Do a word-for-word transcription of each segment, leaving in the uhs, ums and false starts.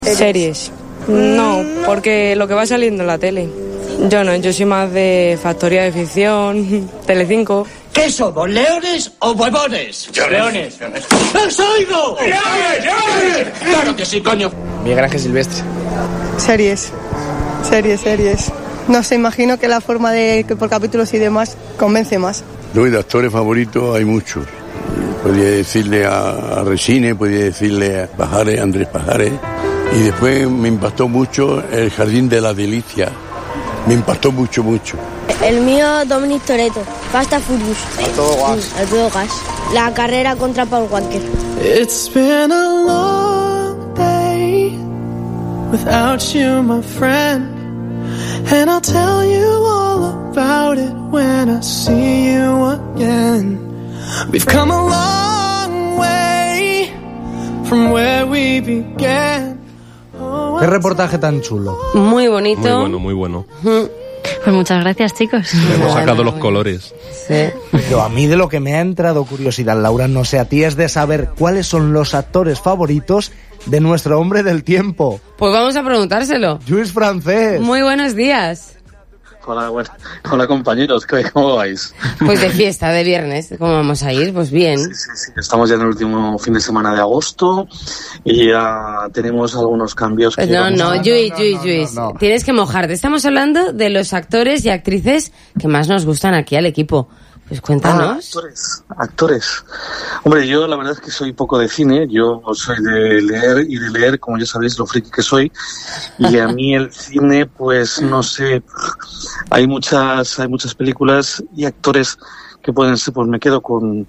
Series. No, porque lo que va saliendo en la tele. Yo no, yo soy más de Factoría de Ficción, Telecinco. ¿Qué somos, leones o huevones? Leones. ¡Los oigo! ¡Leones, leones! ¡Claro que sí, coño! Miguel Ángel Silvestre. Series, series, series. No sé, imagino que la forma de que por capítulos y demás convence más. No, de actores favoritos hay muchos. Podría decirle a, a Resines, podría decirle a Pajares, Andrés Pajares. Y después me impactó mucho El Jardín de la Delicia. Me impactó mucho, mucho. El mío, Dominic Toretto, Fast and Furious. A todo gas. A todo gas. La carrera contra Paul Walker. It's been a long day without you, my friend. And I'll tell you all about it when I see you again. We've come a long way from where we began. Qué reportaje tan chulo. Muy bonito. Muy bueno, muy bueno. Pues muchas gracias, chicos. Le hemos sacado los colores. Sí. Pero a mí de lo que me ha entrado curiosidad, Laura, no sé a ti, es de saber cuáles son los actores favoritos de nuestro hombre del tiempo. Pues vamos a preguntárselo. Lluís Francés. Muy buenos días. Hola, bueno, hola compañeros, ¿cómo vais? Pues de fiesta, de viernes, ¿cómo vamos a ir? Pues bien. Sí, sí, sí, estamos ya en el último fin de semana de agosto y ya tenemos algunos cambios. Pues que no, no, a... Lluís, Lluís, Lluís, no, no, no. Tienes que mojarte. Estamos hablando de los actores y actrices que más nos gustan aquí al equipo. Pues cuéntanos. Ah, actores, actores. Hombre, yo la verdad es que soy poco de cine, yo soy de leer y de leer, como ya sabéis, lo friki que soy, y a mí el cine, pues no sé, hay muchas, hay muchas películas y actores que pueden ser, pues me quedo con...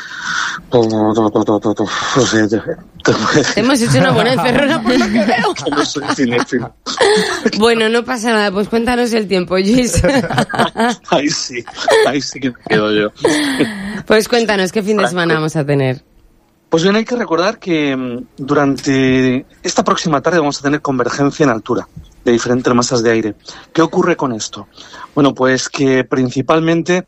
No sé, hemos hecho una buena encerrona por lo que veo. Que no soy cinéfilo. Bueno, no pasa nada, pues cuéntanos el tiempo, Lluís. Ahí sí, ahí sí que me quedo yo. Pues cuéntanos, ¿qué fin de semana vamos a tener? Pues bien, hay que recordar que durante esta próxima tarde vamos a tener convergencia en altura de diferentes masas de aire. ¿Qué ocurre con esto? Bueno, pues que principalmente,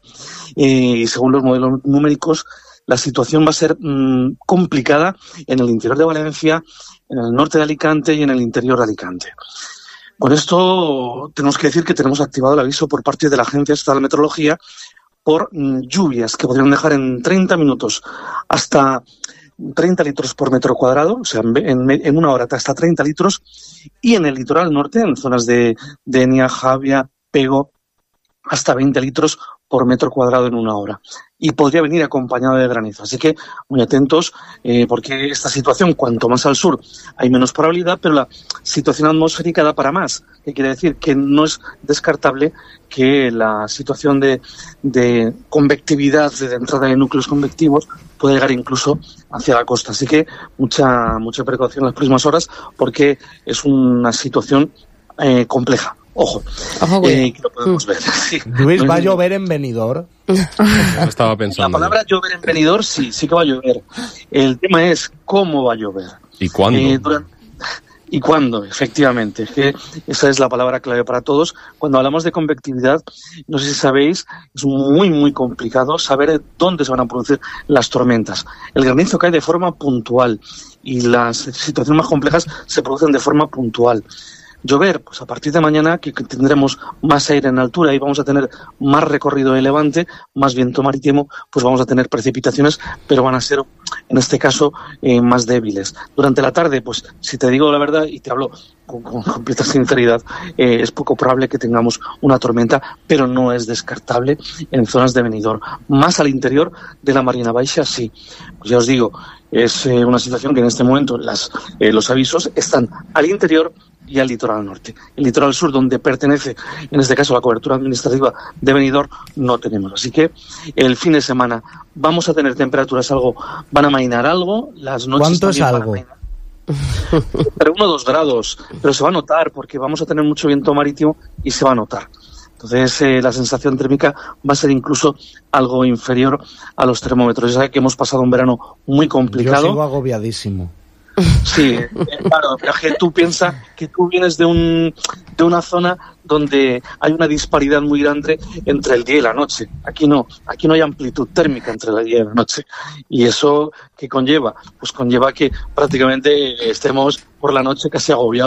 y eh, según los modelos numéricos, la situación va a ser mmm, complicada en el interior de Valencia, en el norte de Alicante y en el interior de Alicante. Con esto tenemos que decir que tenemos activado el aviso por parte de la Agencia Estatal de Meteorología por mmm, lluvias que podrían dejar en treinta minutos hasta treinta litros por metro cuadrado, o sea, en, en una hora hasta treinta litros, y en el litoral norte, en zonas de Denia, Javia, Pego, hasta veinte litros por metro cuadrado en una hora. Y podría venir acompañado de granizo. Así que muy atentos, eh, porque esta situación, cuanto más al sur, hay menos probabilidad, pero la situación atmosférica da para más. ¿Qué quiere decir? Que no es descartable que la situación de, de convectividad, de entrada de núcleos convectivos, puede llegar incluso hacia la costa. Así que mucha, mucha precaución en las próximas horas, porque es una situación eh, compleja. Ojo, Ojo eh, que lo podemos ver. Sí. Luis, ¿va a llover en Benidorm? Estaba pensando. La palabra llover en Benidorm, sí, sí que va a llover. El tema es cómo va a llover. ¿Y cuándo? Eh, durante... ¿Y cuándo? Efectivamente. Que esa es la palabra clave para todos. Cuando hablamos de convectividad, no sé si sabéis, es muy, muy complicado saber dónde se van a producir las tormentas. El granizo cae de forma puntual y las situaciones más complejas se producen de forma puntual. Llover, pues a partir de mañana, que tendremos más aire en altura y vamos a tener más recorrido de levante, más viento marítimo, pues vamos a tener precipitaciones, pero van a ser, en este caso, eh, más débiles. Durante la tarde, pues si te digo la verdad y te hablo con, con completa sinceridad, eh, es poco probable que tengamos una tormenta, pero no es descartable en zonas de Benidorm. Más al interior de la Marina Baixa, sí. Pues ya os digo, es eh, una situación que en este momento las, eh, los avisos están al interior y al litoral norte. El litoral sur, donde pertenece, en este caso, la cobertura administrativa de Benidorm, no tenemos. Así que el fin de semana vamos a tener temperaturas algo, van a mainar algo, las noches ¿cuánto es algo? Pero uno o dos grados, pero se va a notar porque vamos a tener mucho viento marítimo y se va a notar. Entonces eh, la sensación térmica va a ser incluso algo inferior a los termómetros. Ya sabes que hemos pasado un verano muy complicado. Yo sigo agobiadísimo. Sí, eh, claro, pero que tú piensas que tú vienes de un de una zona donde hay una disparidad muy grande entre el día y la noche. Aquí no, aquí no hay amplitud térmica entre el día y la noche. ¿Y eso qué conlleva? Pues conlleva que prácticamente estemos por la noche casi agobiado